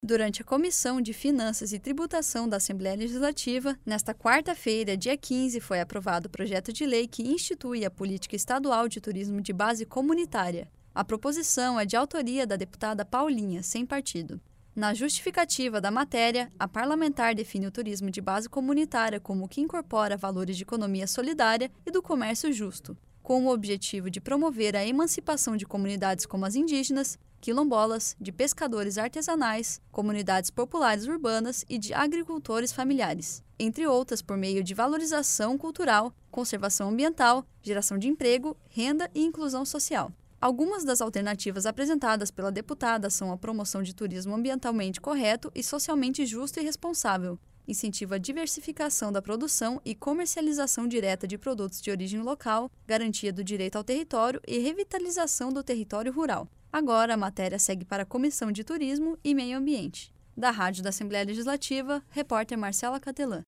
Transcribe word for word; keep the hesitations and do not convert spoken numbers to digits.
Durante a Comissão de Finanças e Tributação da Assembleia Legislativa, nesta quarta-feira, dia quinze, foi aprovado o projeto de lei que institui a Política Estadual de Turismo de Base Comunitária. A proposição é de autoria da deputada Paulinha, sem partido. Na justificativa da matéria, a parlamentar define o turismo de base comunitária como o que incorpora valores de economia solidária e do comércio justo, com o objetivo de promover a emancipação de comunidades como as indígenas, quilombolas, de pescadores artesanais, comunidades populares urbanas e de agricultores familiares, entre outras por meio de valorização cultural, conservação ambiental, geração de emprego, renda e inclusão social. Algumas das alternativas apresentadas pela deputada são a promoção de turismo ambientalmente correto e socialmente justo e responsável, incentivo à diversificação da produção e comercialização direta de produtos de origem local, garantia do direito ao território e revitalização do território rural. Agora, a matéria segue para a Comissão de Turismo e Meio Ambiente. Da Rádio da Assembleia Legislativa, repórter Marcela Catelã.